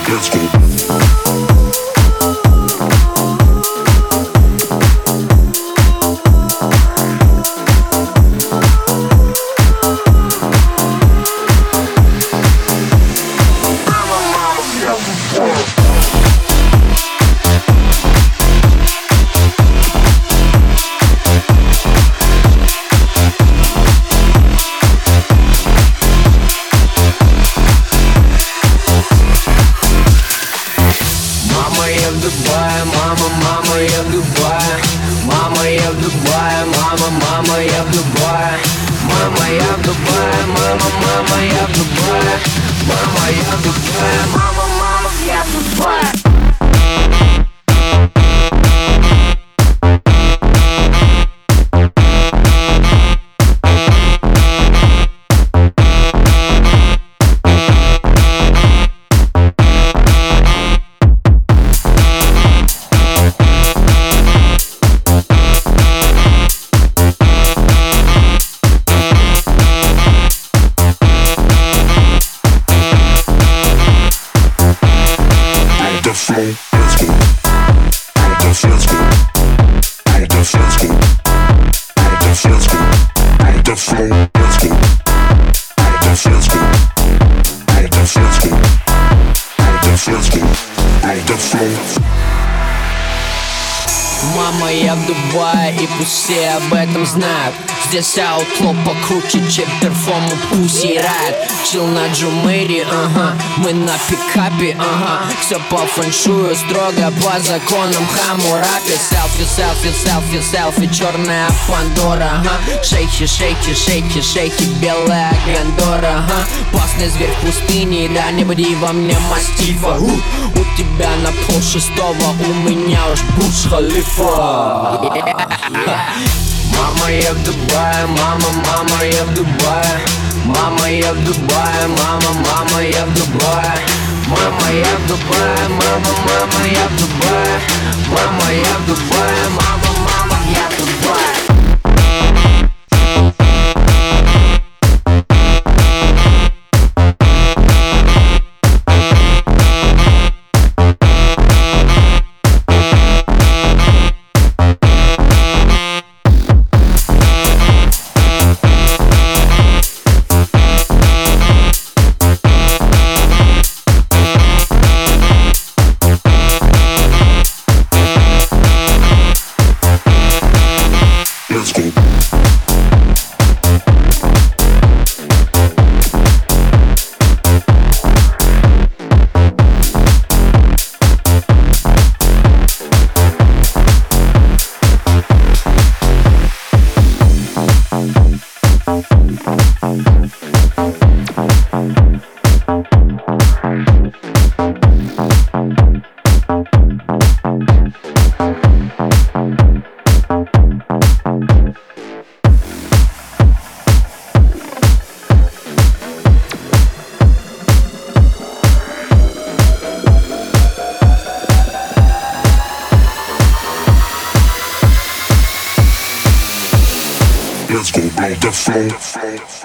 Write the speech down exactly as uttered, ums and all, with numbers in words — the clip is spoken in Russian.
Let's go. Мама, мама, я в Дубае. Мама, я в Дубае. Мама, мама, я в Дубае. Мама, я в Дубае. Мама, мама, я в Дубае. Мама, я в Дубае. Мама, мама, я в Дубае. Мама, я в Дубае, и пусть все об этом знают. Здесь аутло покруче, чем перформу Pussy Riot. Чил на Джумэри, ага, мы на пикапе, ага. Все по фэншую, строго по законам Хаммурапи. Селфи, селфи, селфи, селфи, черная Пандора, ага. Шейки, шейки, шейки, шейки, белая Гандора, ага. Опасный зверь в пустыне, да не буди во мне мастифа. У, у тебя на пол шестого, у меня уж Бурдж Халифа. Мама, я в Дубае, мама, мама, я в Дубае. Мама, я в Дубае, мама, мама, я в Дубае. Мама, я в Дубае, мама, мама, я в Дубае. Мама, я в Дубае, мама, мама, я в Дубае. Let's go blow the floor.